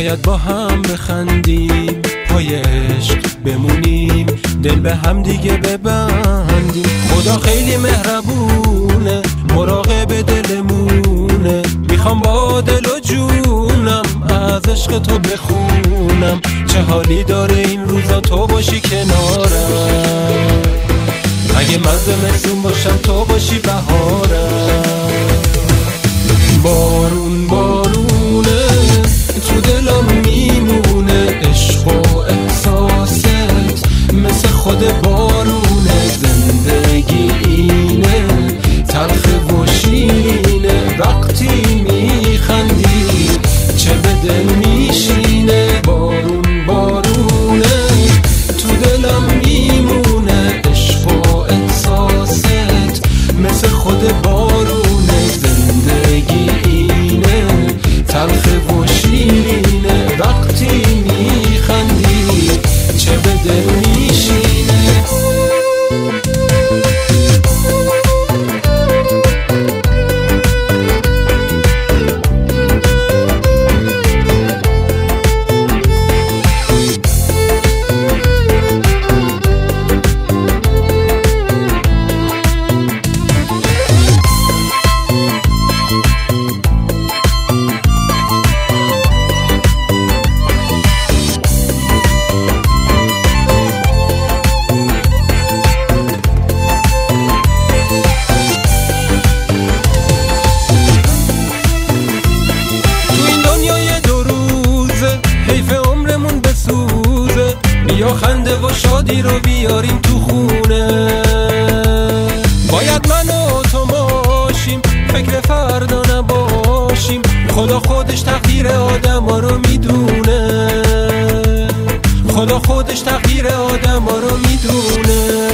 باید با هم بخندیم، پای عشق بمونیم، دل به هم دیگه ببندیم. خدا خیلی مهربونه، مراقب دلمونه، میخوام با دل و جونم از عشق تو بخونم. چه حالی داره این روزا تو باشی کنارم، اگه من زمستون باشم تو باشی بهارم. بارون بارونه تو دلم میمونه، عشق و احساست مثل خود بارونه. زندگی اینه تلخ و شیرینه، وقتی میخندی چه به دل میشینه. بارون بارونه تو دلم میمونه، عشق و احساست مثل خود بارونه. زندگی اینه تلخ و شیرینه، وقتی میخندی چه به دل میشینه. یا خنده و شادی رو بیاریم تو خونه، باید من و تو باشیم، فکر فردا نباشیم. خدا خودش تقدیر آدم ها رو میدونه، خدا خودش تقدیر آدم ها رو میدونه.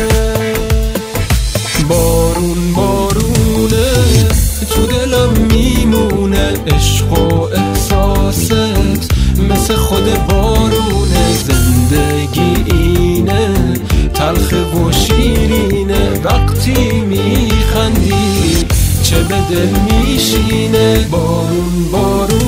بارون بارونه تو دلم میمونه، عشق و احساست مثل خود بارونه. زندگی اینه تلخ و شیرینه، وقتی میخندی چه به دل میشینه. بارون بارون